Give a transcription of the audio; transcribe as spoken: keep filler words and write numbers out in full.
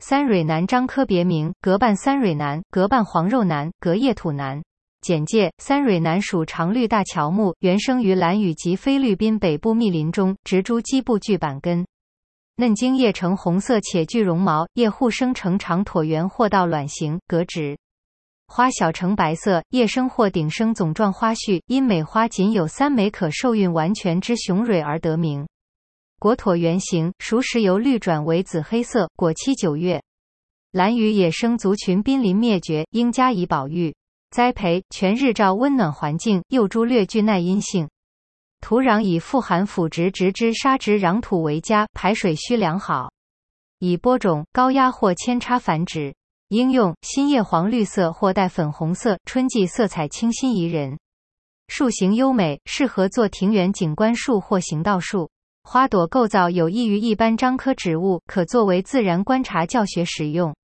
三蕊楠樟科别名：革瓣三蕊楠、革瓣黄肉楠、革叶土楠。简介：三蕊楠属常绿大乔木，原生于兰屿及菲律宾北部密林中，植株基部具板根。嫩茎叶呈红色且具绒毛，叶互生成长椭圆或倒卵形，革直。花小呈白色，叶生或顶生总状花序，因每花仅有三枚可受孕完全之雄蕊而得名。果椭圆形，熟时由绿转为紫黑色，果期九月。兰屿野生族群濒临灭绝，应加以保育。栽培：全日照温暖环境，幼株略具耐阴性。土壤以富含腐殖植脂沙质壤土为佳，排水需良好。以播种、高压或扦插繁殖。应用：新叶黄绿色或带粉红色，春季色彩清新宜人。树形优美，适合做庭园景观树或行道树。花朵构造有异于一般樟科植物，可作为自然观察教学使用。